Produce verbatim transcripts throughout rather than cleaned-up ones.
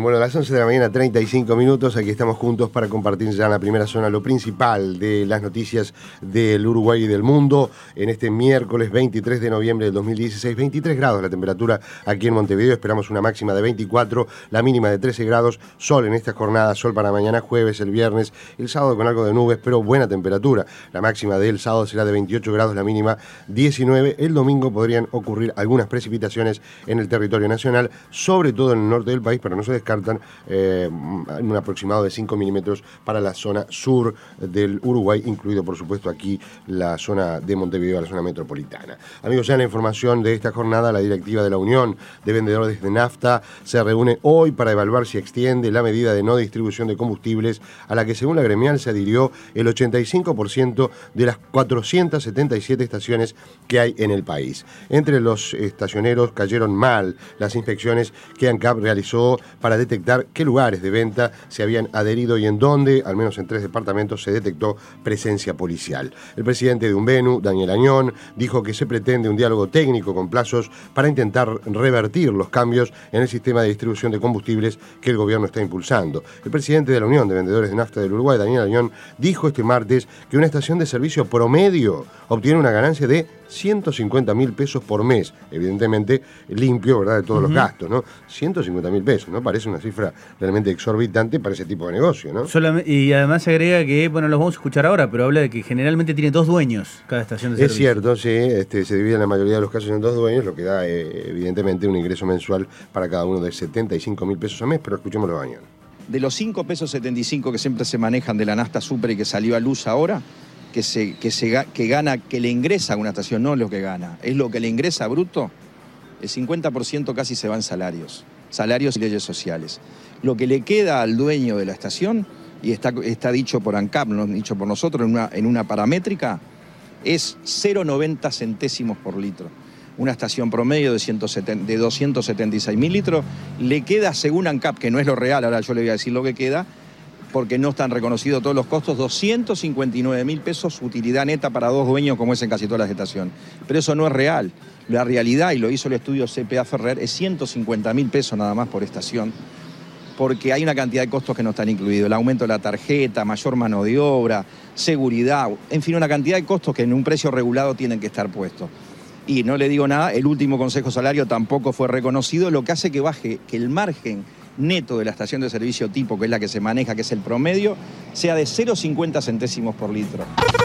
bueno, a las once de la mañana, treinta y cinco minutos, aquí estamos juntos para compartir ya en la primera zona lo principal de las noticias del Uruguay y del mundo. En este miércoles veintitrés de noviembre del dos mil dieciséis, veintitrés grados la temperatura aquí en Montevideo, esperamos una máxima de veinticuatro, la mínima de trece grados, sol en esta jornada, sol para mañana jueves, el viernes, el sábado con algo de nubes, pero buena temperatura. La máxima del sábado será de veintiocho grados, la mínima diecinueve. El domingo podrían ocurrir algunas precipitaciones en el territorio nacional, sobre todo en el norte del país, pero no se descartan eh, un aproximado de cinco milímetros para la zona sur del Uruguay, incluido por supuesto aquí la zona de Montevideo, la zona metropolitana. Amigos, ya en la información de esta jornada, la directiva de la Unión de Vendedores de Nafta se reúne hoy para evaluar si extiende la medida de no distribución de combustibles a la que según la gremial se adhirió el ochenta y cinco por ciento de las cuatrocientas setenta y siete estaciones que hay en el país. Entre los estacioneros cayeron mal las inspecciones que ANCAP realizó para detectar qué lugares de venta se habían adherido y en dónde, al menos en tres departamentos, se detectó presencia policial. El presidente de Unvenu, Daniel Añón, dijo que se pretende un diálogo técnico con plazos para intentar revertir los cambios en el sistema de distribución de combustibles que el gobierno está impulsando. El presidente de la Unión de Vendedores de Nafta del Uruguay, Daniel Añón, dijo este martes que una estación de servicio promedio obtiene una ganancia de ciento cincuenta mil pesos por mes, evidentemente limpio, ¿verdad?, de todos uh-huh. los gastos, ¿no? ciento cincuenta mil pesos, ¿no? Parece una cifra realmente exorbitante para ese tipo de negocio, ¿no? Solamente, y además se agrega que, bueno, los vamos a escuchar ahora, pero habla de que generalmente tiene dos dueños cada estación de servicio. Es cierto, sí, este, se divide en la mayoría de los casos en dos dueños, lo que da eh, evidentemente un ingreso mensual para cada uno de setenta y cinco mil pesos a mes, pero escuchémoslo a Añón. De los cinco pesos setenta y cinco que siempre se manejan de la nafta super y que salió a luz ahora, que se, que se que gana, que le ingresa a una estación, no es lo que gana, es lo que le ingresa bruto, el cincuenta por ciento casi se va en salarios, salarios y leyes sociales. Lo que le queda al dueño de la estación, y está, está dicho por ANCAP, no dicho por nosotros, en una, en una paramétrica, es cero coma noventa centésimos por litro. Una estación promedio de, ciento setenta, de doscientos setenta y seis mil litros, le queda, según ANCAP, que no es lo real, ahora yo le voy a decir lo que queda, porque no están reconocidos todos los costos, doscientos cincuenta y nueve mil pesos utilidad neta para dos dueños, como es en casi todas las estaciones. Pero eso no es real. La realidad, y lo hizo el estudio C P A Ferrer, es ciento cincuenta mil pesos nada más por estación, porque hay una cantidad de costos que no están incluidos. El aumento de la tarjeta, mayor mano de obra, seguridad, en fin, una cantidad de costos que en un precio regulado tienen que estar puestos. Y no le digo nada, el último consejo salario tampoco fue reconocido, lo que hace que baje, que el margen neto de la estación de servicio tipo, que es la que se maneja, que es el promedio, sea de cero coma cincuenta centésimos por litro.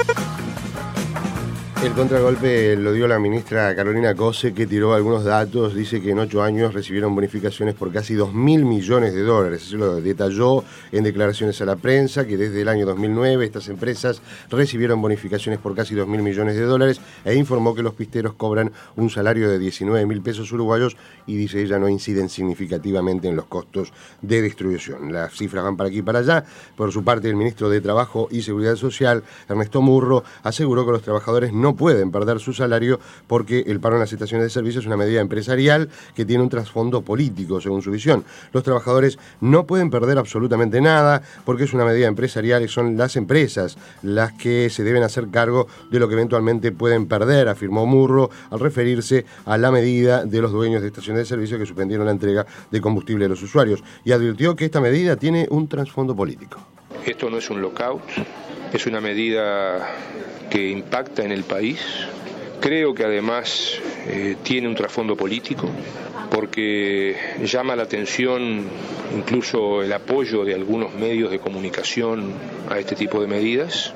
El contragolpe lo dio la ministra Carolina Cose, que tiró algunos datos. Dice que en ocho años recibieron bonificaciones por casi dos mil millones de dólares. Eso lo detalló en declaraciones a la prensa, que desde el año dos mil nueve estas empresas recibieron bonificaciones por casi dos mil millones de dólares e informó que los pisteros cobran un salario de diecinueve mil pesos uruguayos y dice ella no inciden significativamente en los costos de distribución. Las cifras van para aquí y para allá. Por su parte, el ministro de Trabajo y Seguridad Social, Ernesto Murro, aseguró que los trabajadores no pueden perder su salario porque el paro en las estaciones de servicio es una medida empresarial que tiene un trasfondo político, según su visión. Los trabajadores no pueden perder absolutamente nada porque es una medida empresarial y son las empresas las que se deben hacer cargo de lo que eventualmente pueden perder, afirmó Murro al referirse a la medida de los dueños de estaciones de servicio que suspendieron la entrega de combustible a los usuarios y advirtió que esta medida tiene un trasfondo político. Esto no es un lockout, es una medida que impacta en el país. Creo que además eh, tiene un trasfondo político, porque llama la atención incluso el apoyo de algunos medios de comunicación a este tipo de medidas.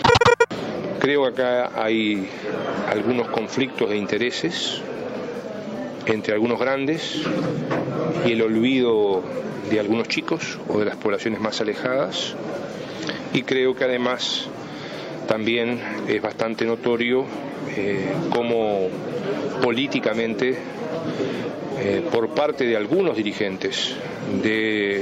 Creo que acá hay algunos conflictos de intereses entre algunos grandes y el olvido de algunos chicos o de las poblaciones más alejadas, y creo que además también es bastante notorio eh, cómo políticamente, eh, por parte de algunos dirigentes de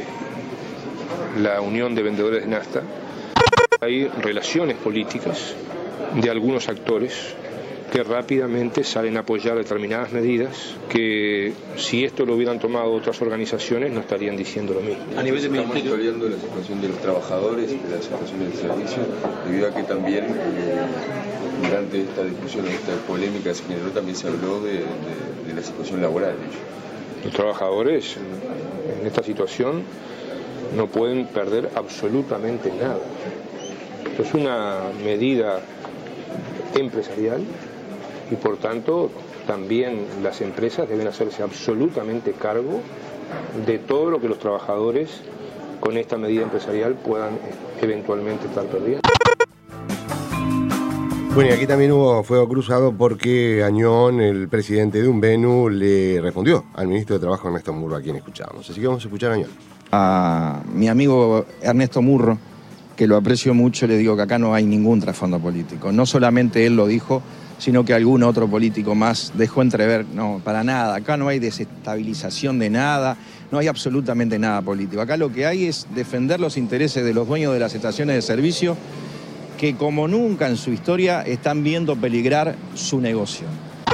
la Unión de Vendedores de Nafta, hay relaciones políticas de algunos actores que rápidamente salen a apoyar determinadas medidas que, si esto lo hubieran tomado otras organizaciones, no estarían diciendo lo mismo. A nivel de Estamos monitoreando la situación de los trabajadores, de la situación del servicio, debido a que también eh, durante esta discusión, esta polémica se generó, también se habló de, de, de la situación laboral. Los trabajadores en esta situación no pueden perder absolutamente nada. Esto es una medida empresarial y por tanto también las empresas deben hacerse absolutamente cargo de todo lo que los trabajadores con esta medida empresarial puedan eventualmente estar perdiendo. Bueno, y aquí también hubo fuego cruzado porque Añón, el presidente de Unbenu, le respondió al ministro de Trabajo Ernesto Murro, a quien escuchábamos. Así que vamos a escuchar a Añón. A mi amigo Ernesto Murro, que lo aprecio mucho, le digo que acá no hay ningún trasfondo político. No solamente él lo dijo, sino que algún otro político más dejó entrever, no, para nada. Acá no hay desestabilización de nada, no hay absolutamente nada político. Acá lo que hay es defender los intereses de los dueños de las estaciones de servicio que como nunca en su historia están viendo peligrar su negocio.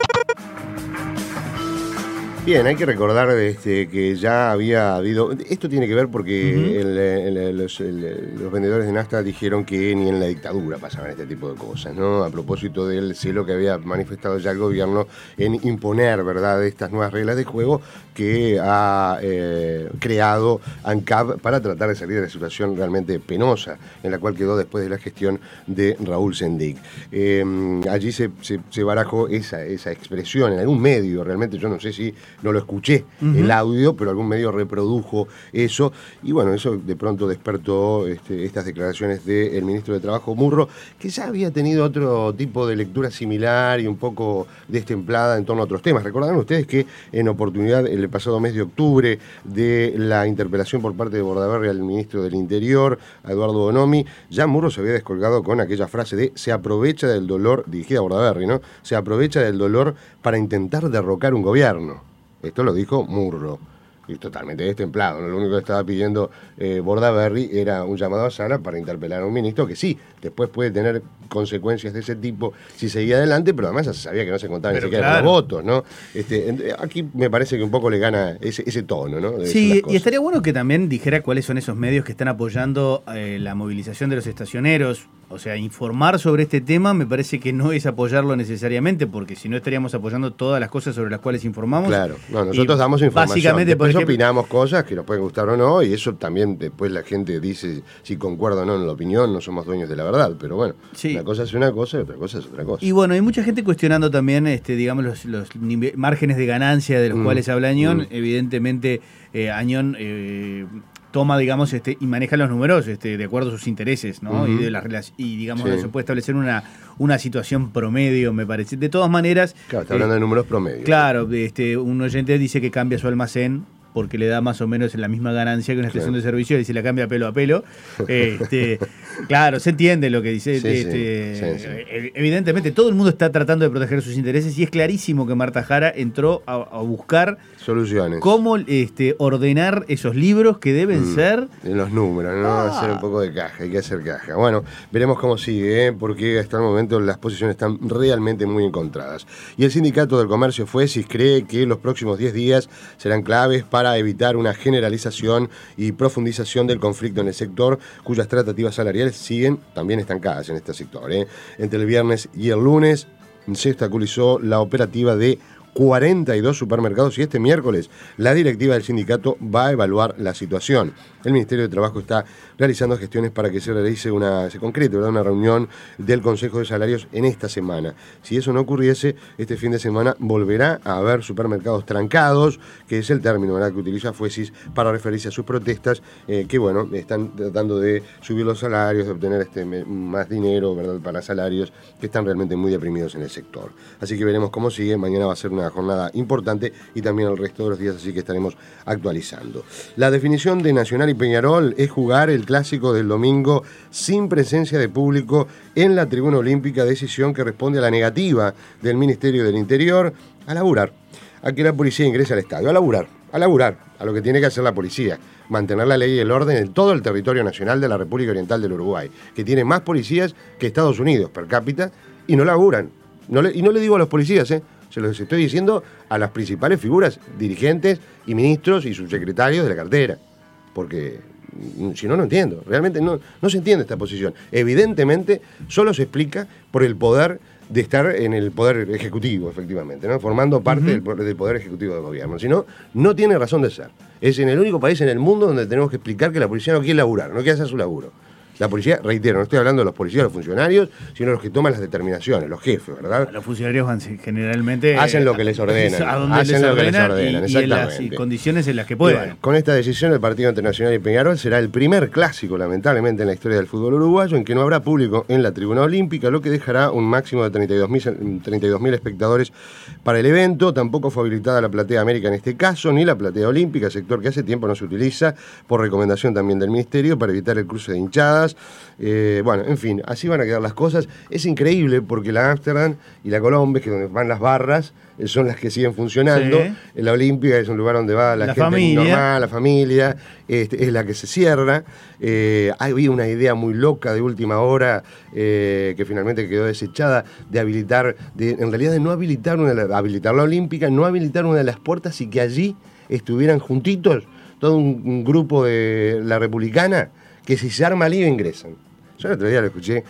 Bien, hay que recordar este, que ya había habido... Esto tiene que ver porque uh-huh. el, el, el, los, el, los vendedores de nafta dijeron que ni en la dictadura pasaban este tipo de cosas, ¿no? A propósito del celo que había manifestado ya el gobierno en imponer, ¿verdad?, estas nuevas reglas de juego que ha eh, creado ANCAP para tratar de salir de la situación realmente penosa en la cual quedó después de la gestión de Raúl Sendic. Eh, allí se, se, se barajó esa, esa expresión en algún medio, realmente yo no sé si no lo escuché, uh-huh. el audio, pero algún medio reprodujo eso, y bueno, eso de pronto despertó este, estas declaraciones del ministro de Trabajo, Murro, que ya había tenido otro tipo de lectura similar y un poco destemplada en torno a otros temas. Recordarán ustedes que en oportunidad el pasado mes de octubre de la interpelación por parte de Bordaberry al ministro del Interior, a Eduardo Bonomi, ya Murro se había descolgado con aquella frase de se aprovecha del dolor, dirigida a Bordaberry, ¿no? Se aprovecha del dolor para intentar derrocar un gobierno. Esto lo dijo Murro, y totalmente destemplado, ¿no? Lo único que estaba pidiendo eh, Bordaberry era un llamado a sala para interpelar a un ministro que sí, después puede tener consecuencias de ese tipo si seguía adelante, pero además ya se sabía que no se contaban ni siquiera claro. los votos, ¿no? Este, aquí me parece que un poco le gana ese, ese tono, ¿no? De sí, y estaría bueno que también dijera cuáles son esos medios que están apoyando eh, la movilización de los estacioneros. O sea, informar sobre este tema me parece que no es apoyarlo necesariamente, porque si no estaríamos apoyando todas las cosas sobre las cuales informamos. Claro, no, nosotros damos información, básicamente, después ejemplo, opinamos cosas que nos pueden gustar o no, y eso también después la gente dice si concuerda o no en la opinión, no somos dueños de la verdad, pero bueno, sí. Una cosa es una cosa y otra cosa es otra cosa. Y bueno, hay mucha gente cuestionando también, este, digamos, los, los márgenes de ganancia de los mm, cuales habla Añón. Mm. Evidentemente, eh, Añón... Eh, toma, digamos, este, y maneja los números este, de acuerdo a sus intereses, ¿no? Uh-huh. Y, de las, y digamos, sí. se puede establecer una, una situación promedio, me parece. De todas maneras... Claro, está hablando eh, de números promedio. Claro, este, un oyente dice que cambia su almacén porque le da más o menos la misma ganancia que una estación claro. de servicio y se la cambia pelo a pelo. Este, claro, se entiende lo que dice. Sí, este, sí, sí, sí. Evidentemente, todo el mundo está tratando de proteger sus intereses y es clarísimo que Marta Jara entró a, a buscar soluciones. Cómo este, ordenar esos libros que deben mm, ser... En los números, ¿no? Ah. Hacer un poco de caja, hay que hacer caja. Bueno, veremos cómo sigue, ¿eh? Porque hasta el momento las posiciones están realmente muy encontradas. Y el Sindicato del Comercio Fuesis cree que los próximos diez días serán claves para para evitar una generalización y profundización del conflicto en el sector, cuyas tratativas salariales siguen también estancadas en este sector, ¿eh? Entre el viernes y el lunes se obstaculizó la operativa de cuarenta y dos supermercados y este miércoles la directiva del sindicato va a evaluar la situación. El Ministerio de Trabajo está realizando gestiones para que se realice una, se concrete, ¿verdad?, una reunión del Consejo de Salarios en esta semana. Si eso no ocurriese, este fin de semana volverá a haber supermercados trancados, que es el término, ¿verdad?, que utiliza Fuesis para referirse a sus protestas, eh, que bueno, están tratando de subir los salarios, de obtener este, más dinero, ¿verdad?, para salarios que están realmente muy deprimidos en el sector. Así que veremos cómo sigue. Mañana va a ser una jornada importante y también el resto de los días, así que estaremos actualizando. La definición de Nacional y Peñarol es jugar el clásico del domingo sin presencia de público en la tribuna olímpica, decisión que responde a la negativa del Ministerio del Interior a laburar, a que la policía ingrese al estadio, a laburar, a laburar, a lo que tiene que hacer la policía, mantener la ley y el orden en todo el territorio nacional de la República Oriental del Uruguay, que tiene más policías que Estados Unidos per cápita y no laburan. No le, y no le digo a los policías, ¿eh? Se los estoy diciendo a las principales figuras, dirigentes y ministros y subsecretarios de la cartera. Porque si no, no entiendo. Realmente no, no se entiende esta posición. Evidentemente, solo se explica por el poder de estar en el poder ejecutivo, efectivamente, ¿no? Formando parte Uh-huh. del, del poder ejecutivo del gobierno. Si no, no tiene razón de ser. Es en el único país en el mundo donde tenemos que explicar que la policía no quiere laburar, no quiere hacer su laburo. La policía, reitero, no estoy hablando de los policías, los funcionarios, sino los que toman las determinaciones, los jefes, ¿verdad? Los funcionarios van generalmente... Hacen lo que les ordenan. A donde hacen les lo que les ordenan ordenan, y, y en las exactamente. condiciones en las que Y puedan. bueno, con esta decisión, el Partido Internacional y Peñarol será el primer clásico, lamentablemente, en la historia del fútbol uruguayo en que no habrá público en la tribuna olímpica, lo que dejará un máximo de treinta y dos mil espectadores para el evento. Tampoco fue habilitada la platea América en este caso, ni la platea olímpica, sector que hace tiempo no se utiliza, por recomendación también del Ministerio, para evitar el cruce de hinchadas. Eh, bueno, en fin, así van a quedar las cosas. Es increíble porque la Ámsterdam y la Colombia, que es donde van las barras, eh, son las que siguen funcionando. Sí. La Olímpica es un lugar donde va la, La gente familia. normal, la familia, este, es la que se cierra. Eh, había una idea muy loca de última hora eh, que finalmente quedó desechada de habilitar, de, en realidad de no habilitar, una, habilitar la Olímpica, no habilitar una de las puertas y que allí estuvieran juntitos todo un, un grupo de la Republicana que si se arma lío ingresan. Yo el otro día lo escuché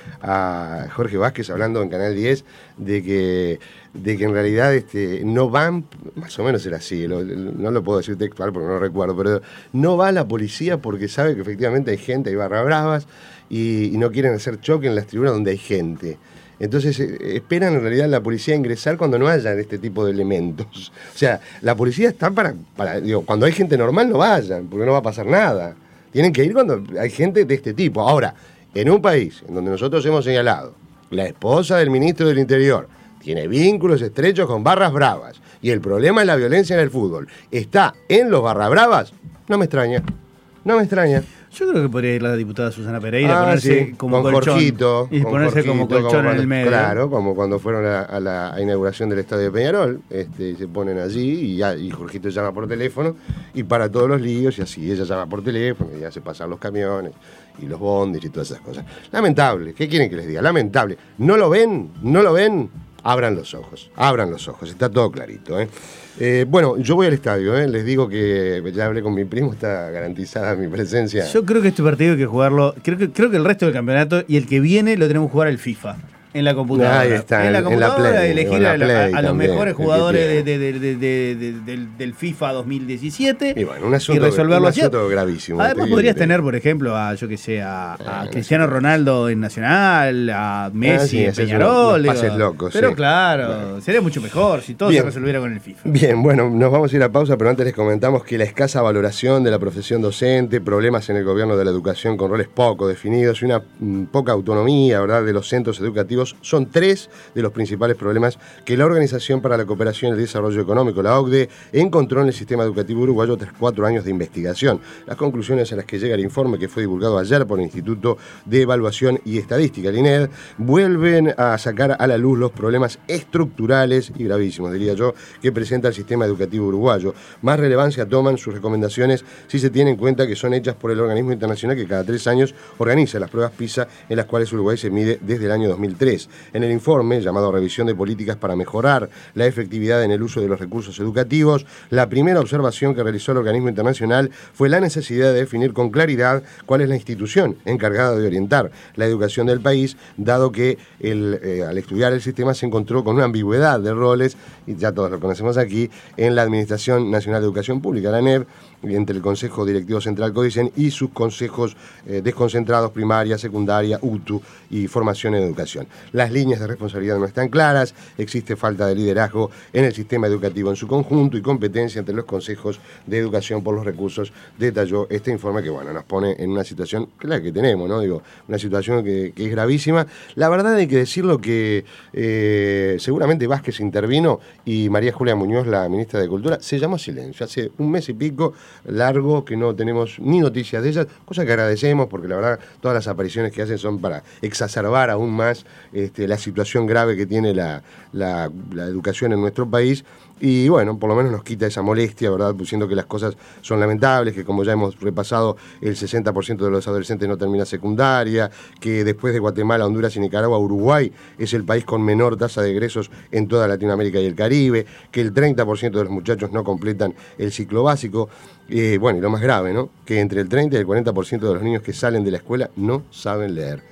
a Jorge Vázquez hablando en Canal diez de que, de que en realidad este, no van, más o menos era así, lo, no lo puedo decir textual porque no lo recuerdo, pero no va la policía porque sabe que efectivamente hay gente, hay barra bravas y, y no quieren hacer choque en las tribunas donde hay gente. Entonces eh, esperan en realidad la policía a ingresar cuando no haya este tipo de elementos. O sea, la policía está para, para digo, cuando hay gente normal no vayan, porque no va a pasar nada. Tienen que ir cuando hay gente de este tipo. Ahora, en un país en donde nosotros hemos señalado, la esposa del ministro del Interior tiene vínculos estrechos con barras bravas y el problema de la violencia en el fútbol está en los barras bravas, no me extraña, no me extraña. Yo creo que podría ir la diputada Susana Pereira, Ah, ponerse sí, como con colchón. Jorgito, y con ponerse Jorgito, como colchón en cuando- el medio. Claro, como cuando fueron a, a la a inauguración del estadio de Peñarol, este, se ponen allí y, ya, y Jorgito llama por teléfono y para todos los líos y así ella llama por teléfono y hace pasar los camiones y los bondis y todas esas cosas. Lamentable, ¿qué quieren que les diga? Lamentable. ¿No lo ven? ¿No lo ven? Abran los ojos, abran los ojos, está todo clarito, ¿eh? Eh, bueno, yo voy al estadio, ¿eh? Les digo que ya hablé con mi primo, está garantizada mi presencia. Yo creo que este partido hay que jugarlo, creo que, creo que el resto del campeonato y el que viene lo tenemos que jugar al FIFA. En la computadora. Ahí está, en la en la computadora, Play, elegir en la a, la- Play a los también, mejores el que jugadores de, tiene. de- de- de- de- del, del FIFA dos mil diecisiete Y bueno, un asunto, y resolverlo un así. asunto gravísimo. te Además digo podrías que- tener, por ejemplo, a yo que sé, a, a Ah, Cristiano Ronaldo en Nacional, a Messi Ah, sí, en haces Peñarol. unos pases digo. locos, Pero sí. claro, Bueno. sería mucho mejor si todo Bien. se resolviera con el FIFA. Bien, bueno, nos vamos a ir a pausa, pero antes les comentamos que la escasa valoración de la profesión docente, problemas en el gobierno de la educación con roles poco definidos y una mm, poca autonomía, ¿verdad?, de los centros educativos son tres de los principales problemas que la Organización para la Cooperación y el Desarrollo Económico, la O C D E, encontró en el sistema educativo uruguayo tras cuatro años de investigación. Las conclusiones a las que llega el informe, que fue divulgado ayer por el Instituto de Evaluación y Estadística, el I N E D, vuelven a sacar a la luz los problemas estructurales y gravísimos, diría yo, que presenta el sistema educativo uruguayo. Más relevancia toman sus recomendaciones si se tiene en cuenta que son hechas por el organismo internacional que cada tres años organiza las pruebas PISA, en las cuales Uruguay se mide desde el año dos mil tres. En el informe, llamado Revisión de Políticas para Mejorar la Efectividad en el Uso de los Recursos Educativos, la primera observación que realizó el organismo internacional fue la necesidad de definir con claridad cuál es la institución encargada de orientar la educación del país, dado que el, eh, al estudiar el sistema se encontró con una ambigüedad de roles, y ya todos lo conocemos aquí, en la Administración Nacional de Educación Pública, la A N E P, entre el Consejo Directivo Central CODICEN y sus consejos eh, desconcentrados, primaria, secundaria, U T U y formación en educación. Las líneas de responsabilidad no están claras, existe falta de liderazgo en el sistema educativo en su conjunto y competencia entre los consejos de educación por los recursos, detalló este informe que, bueno, nos pone en una situación, que es la que tenemos, ¿no? Digo, una situación que, que es gravísima. La verdad hay que decirlo que eh, seguramente Vázquez intervino y María Julia Muñoz, la ministra de Cultura, se llamó a silencio. Hace un mes y pico largo que no tenemos ni noticias de ellas, cosa que agradecemos porque la verdad todas las apariciones que hacen son para exacerbar aún más este, la situación grave que tiene la, la, la educación en nuestro país. Y bueno, por lo menos nos quita esa molestia, ¿verdad? Diciendo que las cosas son lamentables, que como ya hemos repasado, el sesenta por ciento de los adolescentes no termina secundaria, que después de Guatemala, Honduras y Nicaragua, Uruguay es el país con menor tasa de egresos en toda Latinoamérica y el Caribe, que el treinta por ciento de los muchachos no completan el ciclo básico. Eh, bueno, y lo más grave, ¿no? Que entre el treinta y el cuarenta por ciento de los niños que salen de la escuela no saben leer.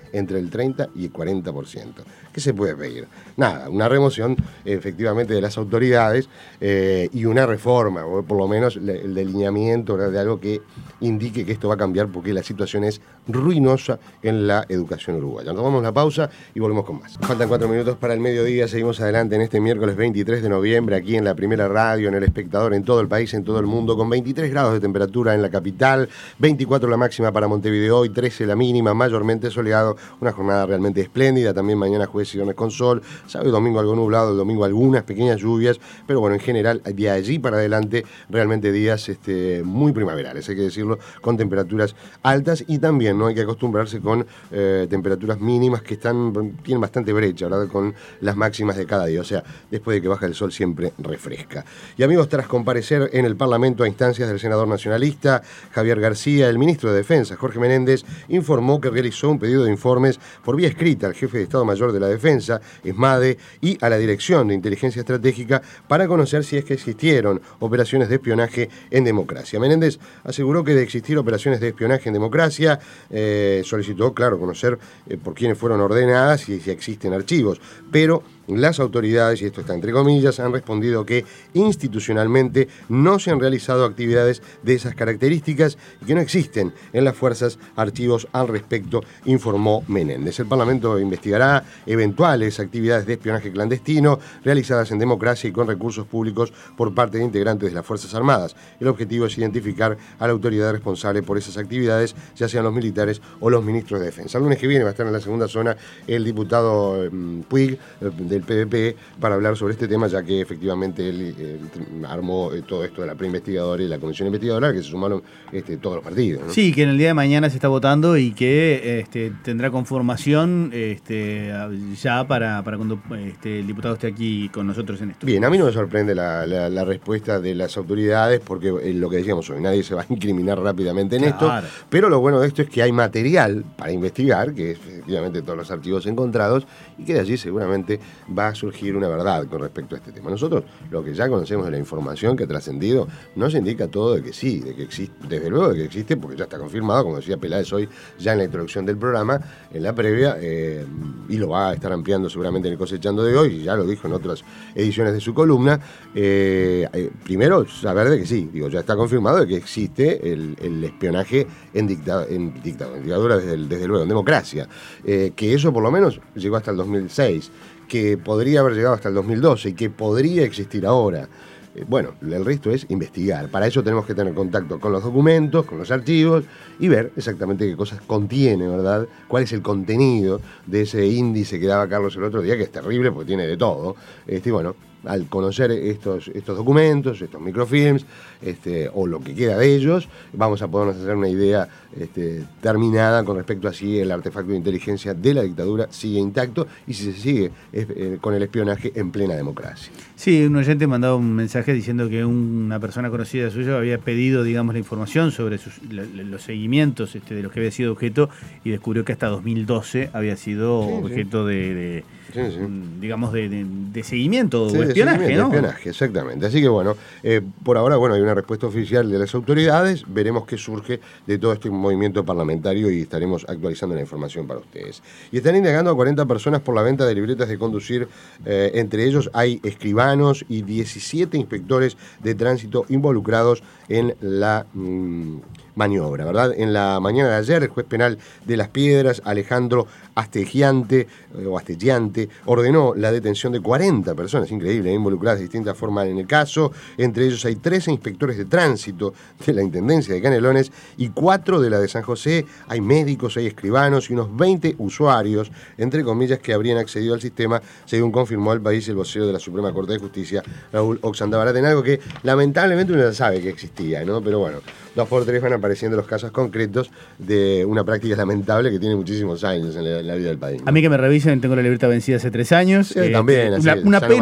entre el treinta y el cuarenta por ciento. ¿Qué se puede pedir? Nada, una remoción efectivamente de las autoridades eh, y una reforma, o por lo menos el delineamiento de algo que indique que esto va a cambiar, porque la situación es ruinosa en la educación uruguaya. Nos tomamos la pausa y volvemos con más. Faltan cuatro minutos para el mediodía, seguimos adelante en este miércoles veintitrés de noviembre, aquí en la Primera Radio, en El Espectador, en todo el país, en todo el mundo, con veintitrés grados de temperatura en la capital, veinticuatro la máxima para Montevideo, hoy trece la mínima, mayormente soleado, una jornada realmente espléndida, también mañana jueves y viernes con sol, sábado y domingo algo nublado, el domingo algunas pequeñas lluvias, pero bueno, en general, de allí para adelante, realmente días este, muy primaverales, hay que decirlo, con temperaturas altas y también no hay que acostumbrarse con eh, temperaturas mínimas que están tienen bastante brecha, ¿verdad?, con las máximas de cada día, o sea, después de que baja el sol siempre refresca. Y amigos, tras comparecer en el Parlamento a instancias del senador nacionalista Javier García, el ministro de Defensa, Jorge Menéndez, informó que realizó un pedido de informes por vía escrita al jefe de Estado Mayor de la Defensa, ESMADE, y a la Dirección de Inteligencia Estratégica para conocer si es que existieron operaciones de espionaje en democracia. Menéndez aseguró que de existir operaciones de espionaje en democracia, eh, solicitó, claro, conocer eh, por quiénes fueron ordenadas y si existen archivos, pero las autoridades, y esto está entre comillas, han respondido que institucionalmente no se han realizado actividades de esas características y que no existen en las fuerzas archivos al respecto, informó Menéndez. El Parlamento investigará eventuales actividades de espionaje clandestino realizadas en democracia y con recursos públicos por parte de integrantes de las Fuerzas Armadas. El objetivo es identificar a la autoridad responsable por esas actividades, ya sean los militares o los ministros de Defensa. El lunes que viene va a estar en la segunda zona el diputado eh, Puig, eh, del P V P, para hablar sobre este tema, ya que efectivamente él eh, armó eh, todo esto de la preinvestigadora y la comisión investigadora, que se sumaron este, todos los partidos, ¿no? Sí, que en el día de mañana se está votando y que este, tendrá conformación este, ya para, para cuando este, el diputado esté aquí con nosotros en esto. Bien, a mí no me sorprende la, la, la respuesta de las autoridades, porque eh, lo que decíamos hoy, nadie se va a incriminar rápidamente en Claro. esto, pero lo bueno de esto es que hay material para investigar, que es efectivamente todos los archivos encontrados, y que de allí seguramente va a surgir una verdad con respecto a este tema. Nosotros, lo que ya conocemos de la información que ha trascendido, nos indica todo de que sí, de que existe, desde luego de que existe, porque ya está confirmado, como decía Peláez hoy, ya en la introducción del programa, en la previa, eh, y lo va a estar ampliando seguramente en el Cosechando de hoy, y ya lo dijo en otras ediciones de su columna. Eh, eh, primero, saber de que sí, digo, ya está confirmado de que existe el, el espionaje en, dicta, en, dicta, en dictadura, desde, desde luego, en democracia, eh, que eso por lo menos llegó hasta el dos mil seis, que podría haber llegado hasta el dos mil doce y que podría existir ahora. Eh, bueno, el resto es investigar. Para eso tenemos que tener contacto con los documentos, con los archivos y ver exactamente qué cosas contiene, ¿verdad? Cuál es el contenido de ese índice que daba Carlos el otro día, que es terrible porque tiene de todo. Este, y bueno, al conocer estos, estos documentos, estos microfilms, este, o lo que queda de ellos, vamos a podernos hacer una idea este, terminada con respecto a si el artefacto de inteligencia de la dictadura sigue intacto y si se sigue eh, con el espionaje en plena democracia. Sí, un oyente mandaba un mensaje diciendo que una persona conocida suya había pedido, digamos, la información sobre sus, la, los seguimientos este, de los que había sido objeto y descubrió que hasta dos mil doce había sido sí, objeto sí. de... de Sí, sí. digamos, de, de, de seguimiento sí, o espionaje, de ¿no? espionaje, exactamente. Así que, bueno, eh, por ahora, bueno, hay una respuesta oficial de las autoridades. Veremos qué surge de todo este movimiento parlamentario y estaremos actualizando la información para ustedes. Y están indagando a cuarenta personas por la venta de libretas de conducir. Eh, entre ellos hay escribanos y diecisiete inspectores de tránsito involucrados en la mmm, maniobra, ¿verdad? En la mañana de ayer, el juez penal de Las Piedras, Alejandro Astegiante, eh, o Astellante, ordenó la detención de cuarenta personas, increíble, involucradas de distintas formas en el caso. Entre ellos hay trece inspectores de tránsito de la Intendencia de Canelones y cuatro de la de San José. Hay médicos, hay escribanos y unos veinte usuarios, entre comillas, que habrían accedido al sistema, según confirmó al país el vocero de la Suprema Corte de Justicia, Raúl Oxandabarat, en algo que lamentablemente uno ya sabe que existía, ¿no? Pero bueno, dos por tres van apareciendo los casos concretos de una práctica lamentable que tiene muchísimos años en la, en la vida del país, ¿no? A mí que me revisen, tengo la libreta vencida hace tres años. Sí, eh, también. Una, así, una pena no, no,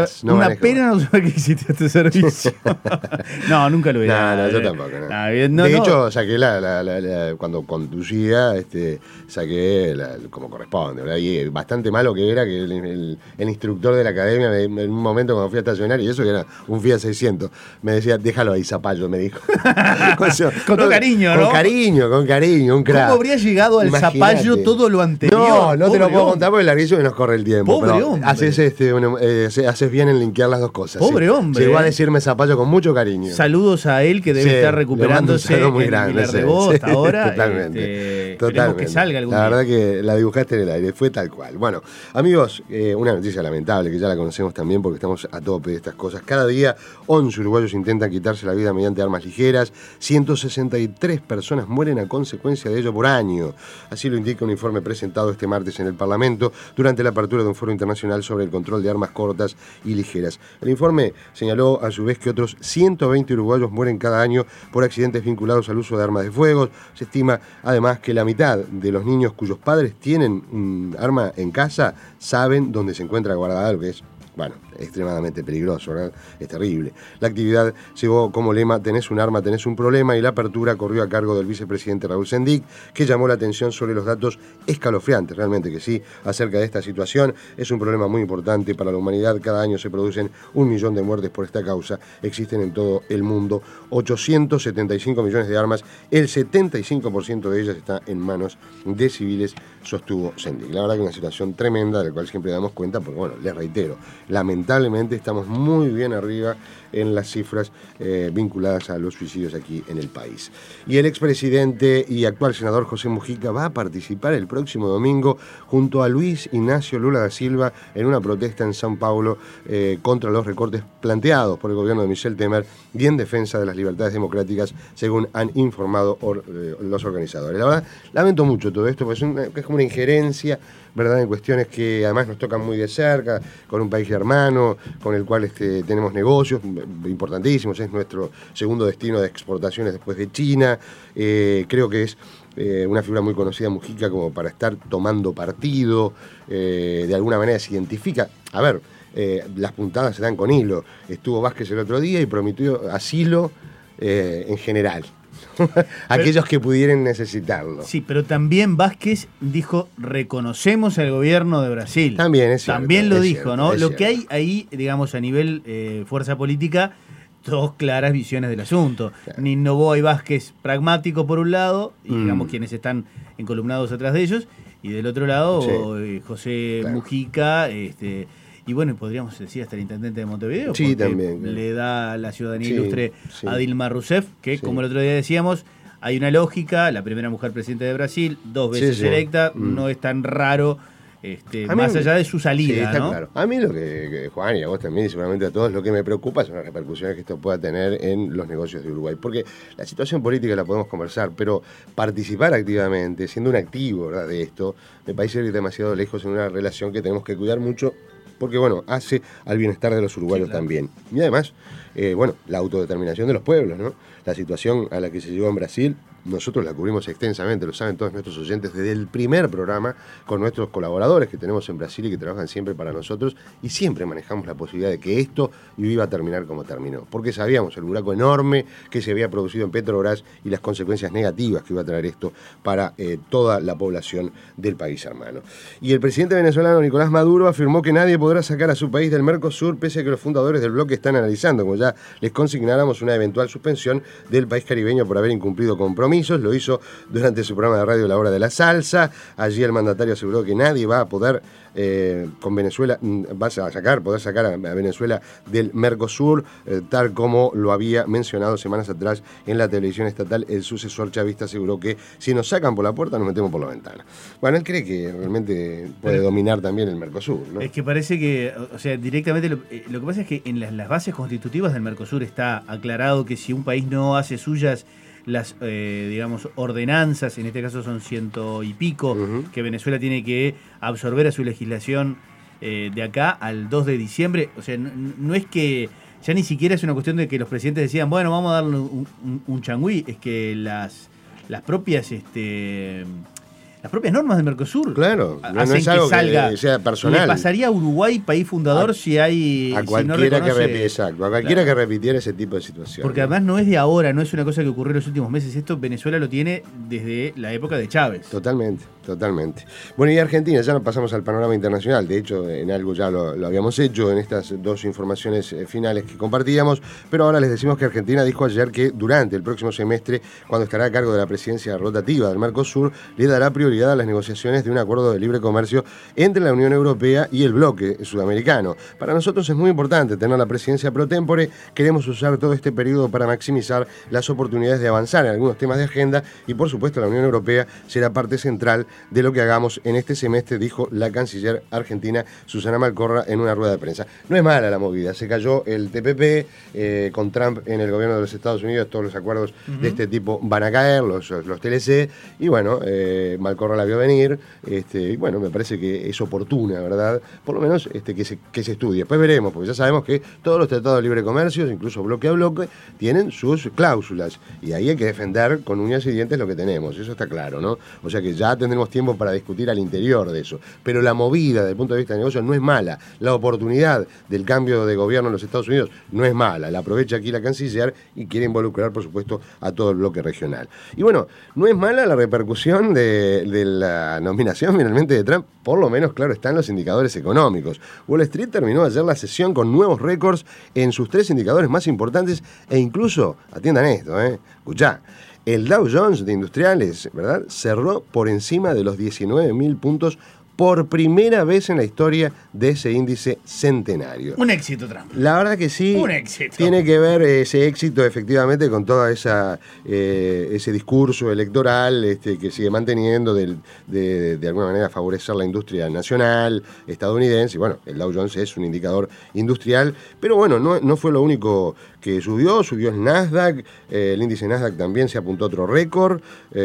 más. No una manejo pena más. no saber que existe este servicio. No, nunca lo hubiera. No, no, yo tampoco. No. Ah, bien, no, de no. hecho, saqué la, la, la, la- cuando conducía, este, saqué la- como corresponde, ¿verdad? Y bastante malo que era que el, el- el instructor de la academia, me- en un momento cuando fui a estacionar, y eso que era un Fiat seiscientos, me decía, déjalo ahí, Zapallo, me dijo. O sea, Con todo cariño, con ¿no? cariño, con cariño, un crack. ¿Cómo habría llegado al Imagínate. Zapallo todo lo anterior? No, no te lo Pobre puedo hombre. contar porque es larguísimo y nos corre el tiempo. Pobre pero hombre. haces, este, bueno, eh, hace- haces bien en linkear las dos cosas. Pobre sí. hombre, Llegó a eh. decirme Zapallo con mucho cariño. Saludos a él que debe Sí, estar le mando un recuperándose saludo muy en grande, Vilar de sí, Bo sí, hasta ahora. Totalmente. Este, esperemos Totalmente. que salga algún La día. verdad que la dibujaste en el aire, fue tal cual. Bueno, amigos, eh, una noticia lamentable que ya la conocemos también porque estamos a tope de estas cosas. Cada día once uruguayos intentan quitarse la vida mediante armas ligeras. ciento sesenta y tres personas mueren a consecuencia de ello por año. Así lo indica un informe presentado este martes en el Parlamento durante la apertura de un foro internacional sobre el control de armas cortas y ligeras. El informe señaló a su vez que otros ciento veinte uruguayos mueren cada año por accidentes vinculados al uso de armas de fuego. Se estima además que la mitad de los niños cuyos padres tienen un arma en casa saben dónde se encuentra guardada, lo que es, bueno, extremadamente peligroso, ¿verdad? Es terrible. La actividad llevó como lema tenés un arma, tenés un problema, y la apertura corrió a cargo del vicepresidente Raúl Sendic, que llamó la atención sobre los datos escalofriantes, realmente que sí, acerca de esta situación. Es un problema muy importante para la humanidad. Cada año se producen un millón de muertes por esta causa. Existen en todo el mundo ochocientos setenta y cinco millones de armas. El setenta y cinco por ciento de ellas está en manos de civiles, sostuvo Sendic. La verdad que una situación tremenda, de la cual siempre damos cuenta, porque bueno, les reitero, lamentablemente estamos muy bien arriba en las cifras eh, vinculadas a los suicidios aquí en el país. Y el expresidente y actual senador José Mujica va a participar el próximo domingo junto a Luis Ignacio Lula da Silva en una protesta en São Paulo eh, contra los recortes planteados por el gobierno de Michel Temer y en defensa de las libertades democráticas, según han informado or, eh, los organizadores. La verdad, lamento mucho todo esto, porque es, una, es como una injerencia, ¿verdad?, en cuestiones que además nos tocan muy de cerca, con un país hermano, con el cual este, tenemos negocios importantísimos, es nuestro segundo destino de exportaciones después de China. Eh, creo que es eh, una figura muy conocida, Mujica, como para estar tomando partido, eh, de alguna manera se identifica. A ver, eh, las puntadas se dan con hilo. Estuvo Vázquez el otro día y prometió asilo eh, en general. Aquellos que pudieran necesitarlo. Sí, pero también Vázquez dijo, reconocemos al gobierno de Brasil. También es cierto. También lo es dijo, cierto, ¿no? es Lo cierto. que hay ahí, digamos, a nivel eh, fuerza política, dos claras visiones del asunto. Claro. Nino Boa y Vázquez pragmático por un lado, y Mm. digamos quienes están encolumnados atrás de ellos, y del otro lado Sí. eh, José Claro. Mujica, este, y bueno, podríamos decir hasta el intendente de Montevideo, Sí, porque también, claro. le da la ciudadanía Sí, ilustre sí. a Dilma Rousseff, que Sí. como el otro día decíamos, hay una lógica, la primera mujer presidenta de Brasil, dos veces Sí, sí. electa, Mm. no es tan raro, este, A mí- más allá de su salida, Sí, está ¿no? claro. A mí lo que, que, Juan, y a vos también, y seguramente a todos, lo que me preocupa son las repercusiones que esto pueda tener en los negocios de Uruguay. Porque la situación política la podemos conversar, pero participar activamente, siendo un activo, ¿verdad?, de esto, me parece ir demasiado lejos en una relación que tenemos que cuidar mucho, porque, bueno, hace al bienestar de los uruguayos Sí, claro. también. Y además, eh, bueno, la autodeterminación de los pueblos, ¿no? La situación a la que se llegó en Brasil, nosotros la cubrimos extensamente, lo saben todos nuestros oyentes, desde el primer programa con nuestros colaboradores que tenemos en Brasil y que trabajan siempre para nosotros, y siempre manejamos la posibilidad de que esto iba a terminar como terminó, porque sabíamos el buraco enorme que se había producido en Petrobras y las consecuencias negativas que iba a traer esto para eh, toda la población del país hermano. Y el presidente venezolano Nicolás Maduro afirmó que nadie podrá sacar a su país del Mercosur, pese a que los fundadores del bloque están analizando, como ya les consignáramos, una eventual suspensión del país caribeño por haber incumplido compromisos. Lo hizo durante su programa de radio La Hora de la Salsa. Allí el mandatario aseguró que nadie va a poder eh, con Venezuela, va a sacar, poder sacar a, a Venezuela del Mercosur, eh, tal como lo había mencionado semanas atrás en la televisión estatal. El sucesor chavista aseguró que si nos sacan por la puerta nos metemos por la ventana. Bueno, él cree que realmente puede Pero, dominar también el Mercosur, ¿no? Es que parece que, o sea, directamente lo, eh, lo que pasa es que en las, las bases constitutivas del Mercosur está aclarado que si un país no hace suyas las, eh, digamos, ordenanzas, en este caso son ciento y pico, Uh-huh. que Venezuela tiene que absorber a su legislación eh, de acá al dos de diciembre. O sea, no, no es que ya ni siquiera es una cuestión de que los presidentes decían, bueno, vamos a darle un, un, un changüí, es que las, las propias, este, las propias normas del Mercosur. Claro, no, hacen no es algo que salga. que sea personal. Le pasaría a Uruguay, país fundador, a, si hay. A si cualquiera no que reconoce, repitiera, exacto, a cualquiera claro. que repitiera ese tipo de situación. Porque además no es de ahora, no es una cosa que ocurrió en los últimos meses. Esto Venezuela lo tiene desde la época de Chávez. Totalmente, totalmente. Bueno, y Argentina, ya nos pasamos al panorama internacional. De hecho, en algo ya lo, lo habíamos hecho en estas dos informaciones eh, finales que compartíamos. Pero ahora les decimos que Argentina dijo ayer que durante el próximo semestre, cuando estará a cargo de la presidencia rotativa del Mercosur, le dará prioridad a las negociaciones de un acuerdo de libre comercio entre la Unión Europea y el bloque sudamericano. Para nosotros es muy importante tener la presidencia pro tempore. Queremos usar todo este periodo para maximizar las oportunidades de avanzar en algunos temas de agenda y, por supuesto, la Unión Europea será parte central de lo que hagamos en este semestre, dijo la canciller argentina Susana Malcorra en una rueda de prensa. No es mala la movida, se cayó el T P P eh, con Trump en el gobierno de los Estados Unidos, todos los acuerdos uh-huh. de este tipo van a caer, los, los T L C, y bueno, eh, Malcorra la vio venir, este, y bueno, me parece que es oportuna, ¿verdad? Por lo menos este, que, se, que se estudie. Después veremos, porque ya sabemos que todos los tratados de libre comercio, incluso bloque a bloque, tienen sus cláusulas, y ahí hay que defender con uñas y dientes lo que tenemos, eso está claro, ¿no? O sea que ya tendremos tiempo para discutir al interior de eso. Pero la movida, desde el punto de vista de negocio, no es mala. La oportunidad del cambio de gobierno en los Estados Unidos no es mala. La aprovecha aquí la canciller y quiere involucrar, por supuesto, a todo el bloque regional. Y bueno, no es mala la repercusión de, de la nominación finalmente de Trump, por lo menos, claro, están los indicadores económicos. Wall Street terminó ayer la sesión con nuevos récords en sus tres indicadores más importantes e incluso, atiendan esto, ¿eh? Escuchá, el Dow Jones de Industriales, ¿verdad?, cerró por encima de los diecinueve mil puntos por primera vez en la historia de ese índice centenario. Un éxito, Trump. La verdad que sí. Un éxito. Tiene que ver ese éxito efectivamente con todo esa eh, ese discurso electoral este, que sigue manteniendo de, de, de alguna manera favorecer la industria nacional estadounidense. Y bueno, el Dow Jones es un indicador industrial, pero bueno, no, no fue lo único que subió. Subió el Nasdaq, eh, el índice Nasdaq también se apuntó a otro récord.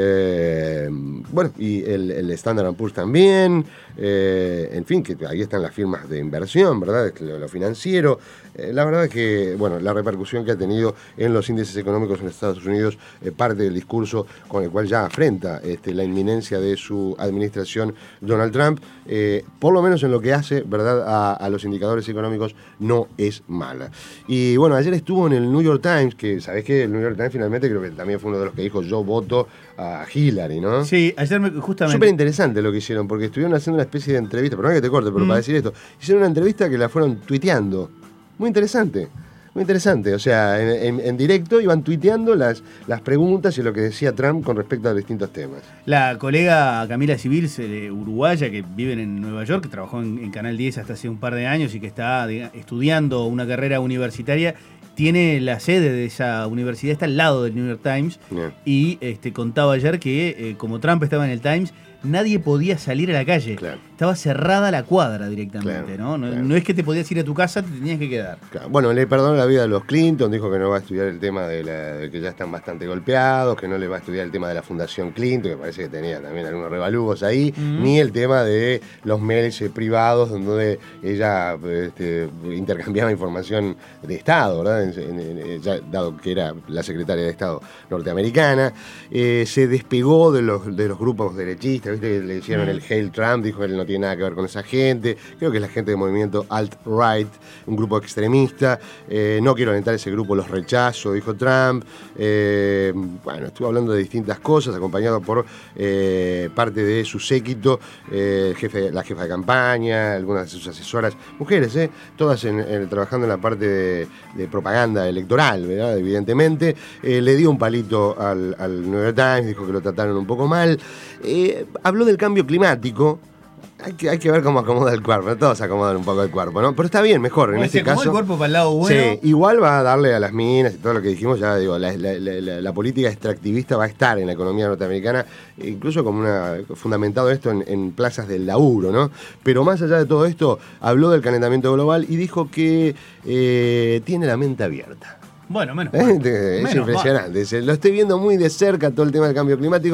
Eh, bueno, y el, el Standard and Poor's también. Eh, en fin, que ahí están las firmas de inversión, ¿verdad? Lo, lo financiero. Eh, la verdad es que, bueno, la repercusión que ha tenido en los índices económicos en Estados Unidos, eh, parte del discurso con el cual ya afrenta este, la inminencia de su administración Donald Trump, eh, por lo menos en lo que hace, ¿verdad?, a, a los indicadores económicos, no es mala. Y bueno, ayer estuvo en el New York Times, que sabés que el New York Times finalmente creo que también fue uno de los que dijo yo voto a Hillary, ¿no? Sí, ayer me, justamente. Súper interesante lo que hicieron, porque estuvieron haciendo una especie de entrevista, pero no es que te corte, pero mm. para decir esto, hicieron una entrevista que la fueron tuiteando. Muy interesante, muy interesante. O sea, en, en, en directo iban tuiteando las, las preguntas y lo que decía Trump con respecto a distintos temas. La colega Camila Civils, eh, uruguaya, que vive en Nueva York, que trabajó en, en Canal diez hasta hace un par de años y que está diga, estudiando una carrera universitaria, tiene la sede de esa universidad, está al lado del New York Times, yeah. y este, contaba ayer que eh, como Trump estaba en el Times, nadie podía salir a la calle. Claro. Estaba cerrada la cuadra directamente, claro, ¿no? No, claro. no es que te podías ir a tu casa, te tenías que quedar. Claro. Bueno, le perdonó la vida a los Clinton, dijo que no va a estudiar el tema de, la, de que ya están bastante golpeados, que no le va a estudiar el tema de la Fundación Clinton, que parece que tenía también algunos revalugos ahí, mm-hmm. ni el tema de los mails eh, privados donde ella este, intercambiaba información de Estado, ¿verdad? En, en, en, ya, dado que era la secretaria de Estado norteamericana. Eh, se despegó de los, de los grupos derechistas, ¿viste? Le hicieron mm. el Hail Trump, dijo que él no tiene nada que ver con esa gente. Creo que es la gente del movimiento alt-right, un grupo extremista. Eh, no quiero alentar ese grupo, los rechazo, dijo Trump. Eh, bueno, estuvo hablando de distintas cosas, acompañado por eh, parte de su séquito, eh, el jefe, la jefa de campaña, algunas de sus asesoras, mujeres, eh, todas en, en, trabajando en la parte de, de propaganda electoral, ¿verdad? Evidentemente. Eh, le dio un palito al, al New York Times, dijo que lo trataron un poco mal. Eh, habló del cambio climático. Hay que, hay que ver cómo acomoda el cuerpo, ¿no? Todos acomodan un poco el cuerpo, ¿no? Pero está bien, mejor en bueno, este se caso. el cuerpo para el lado bueno. Sí, igual va a darle a las minas y todo lo que dijimos, ya digo, la, la, la, la política extractivista va a estar en la economía norteamericana, incluso como una fundamentado esto en, en plazas del laburo, ¿no? Pero más allá de todo esto, habló del calentamiento global y dijo que eh, tiene la mente abierta. Bueno, menos ¿Eh? Es menos impresionante. Mal. Lo estoy viendo muy de cerca todo el tema del cambio climático.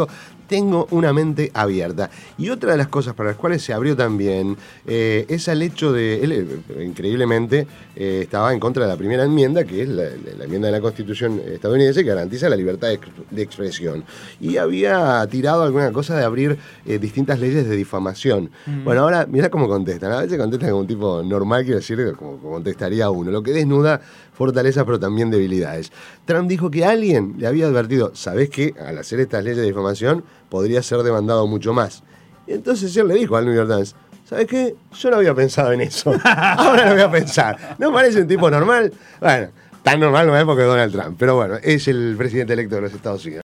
tengo una mente abierta. Y otra de las cosas para las cuales se abrió también eh, es el hecho de, él eh, increíblemente eh, estaba en contra de la primera enmienda, que es la, la enmienda de la Constitución estadounidense que garantiza la libertad de, de expresión. Y había tirado alguna cosa de abrir eh, distintas leyes de difamación. Mm. Bueno, ahora mirá cómo contestan. A veces contestan como un tipo normal, quiero decir, como, como contestaría uno. Lo que desnuda fortalezas, pero también debilidades. Trump dijo que alguien le había advertido, ¿sabés qué? Al hacer estas leyes de difamación podría ser demandado mucho más. Y entonces él le dijo al New York Times, ¿sabés qué? Yo no había pensado en eso. Ahora lo voy a pensar. ¿No parece un tipo normal? Bueno, tan normal no es porque es Donald Trump. Pero bueno, es el presidente electo de los Estados Unidos.